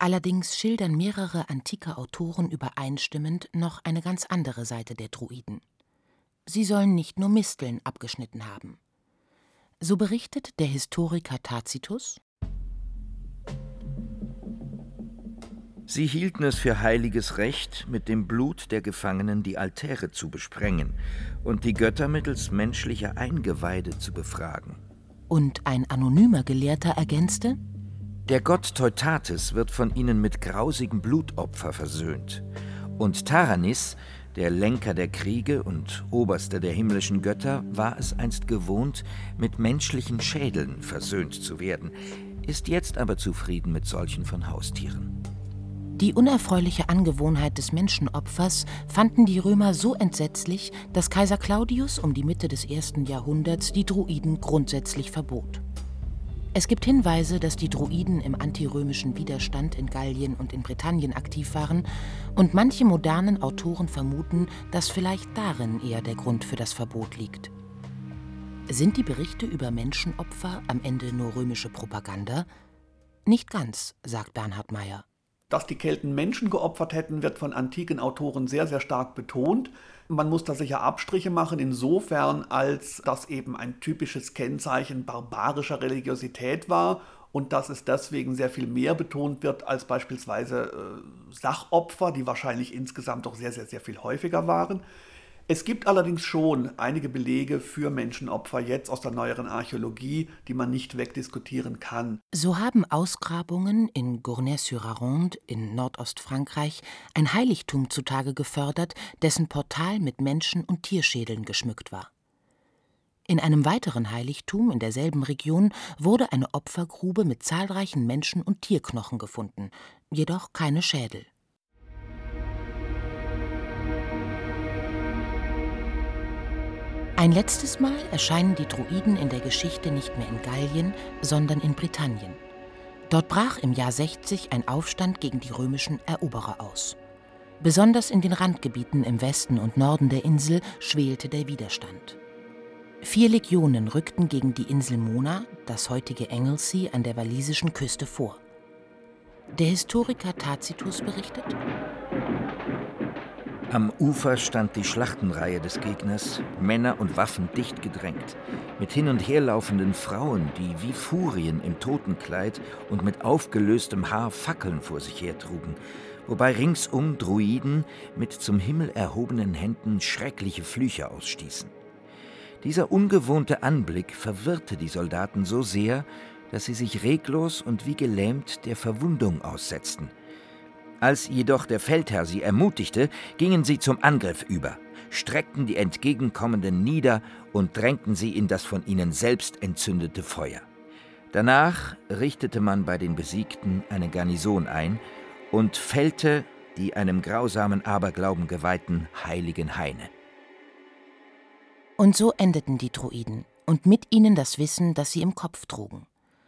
Allerdings schildern mehrere antike Autoren übereinstimmend noch eine ganz andere Seite der Druiden. Sie sollen nicht nur Misteln abgeschnitten haben. So berichtet der Historiker Tacitus: Sie hielten es für heiliges Recht, mit dem Blut der Gefangenen die Altäre zu besprengen und die Götter mittels menschlicher Eingeweide zu befragen. Und ein anonymer Gelehrter ergänzte: Der Gott Teutates wird von ihnen mit grausigem Blutopfer versöhnt. Und Taranis, der Lenker der Kriege und Oberster der himmlischen Götter, war es einst gewohnt, mit menschlichen Schädeln versöhnt zu werden, ist jetzt aber zufrieden mit solchen von Haustieren. Die unerfreuliche Angewohnheit des Menschenopfers fanden die Römer so entsetzlich, dass Kaiser Claudius um die Mitte des 1. Jahrhunderts die Druiden grundsätzlich verbot. Es gibt Hinweise, dass die Druiden im antirömischen Widerstand in Gallien und in Britannien aktiv waren, und manche modernen Autoren vermuten, dass vielleicht darin eher der Grund für das Verbot liegt. Sind die Berichte über Menschenopfer am Ende nur römische Propaganda? Nicht ganz, sagt Bernhard Meyer. Dass die Kelten Menschen geopfert hätten, wird von antiken Autoren sehr, sehr stark betont. Man muss da sicher Abstriche machen, insofern, als das eben ein typisches Kennzeichen barbarischer Religiosität war und dass es deswegen sehr viel mehr betont wird als beispielsweise Sachopfer, die wahrscheinlich insgesamt doch sehr, sehr, sehr viel häufiger waren. Es gibt allerdings schon einige Belege für Menschenopfer jetzt aus der neueren Archäologie, die man nicht wegdiskutieren kann. So haben Ausgrabungen in Gournay-sur-Aronde in Nordostfrankreich ein Heiligtum zutage gefördert, dessen Portal mit Menschen- und Tierschädeln geschmückt war. In einem weiteren Heiligtum in derselben Region wurde eine Opfergrube mit zahlreichen Menschen- und Tierknochen gefunden, jedoch keine Schädel. Ein letztes Mal erscheinen die Druiden in der Geschichte nicht mehr in Gallien, sondern in Britannien. Dort brach im Jahr 60 ein Aufstand gegen die römischen Eroberer aus. Besonders in den Randgebieten im Westen und Norden der Insel schwelte der Widerstand. 4 Legionen rückten gegen die Insel Mona, das heutige Anglesey, an der walisischen Küste vor. Der Historiker Tacitus berichtet: Am Ufer stand die Schlachtenreihe des Gegners, Männer und Waffen dicht gedrängt, mit hin- und herlaufenden Frauen, die wie Furien im Totenkleid und mit aufgelöstem Haar Fackeln vor sich hertrugen, wobei ringsum Druiden mit zum Himmel erhobenen Händen schreckliche Flüche ausstießen. Dieser ungewohnte Anblick verwirrte die Soldaten so sehr, dass sie sich reglos und wie gelähmt der Verwundung aussetzten. Als jedoch der Feldherr sie ermutigte, gingen sie zum Angriff über, streckten die Entgegenkommenden nieder und drängten sie in das von ihnen selbst entzündete Feuer. Danach richtete man bei den Besiegten eine Garnison ein und fällte die einem grausamen Aberglauben geweihten heiligen Haine. Und so endeten die Druiden und mit ihnen das Wissen, das sie im Kopf trugen.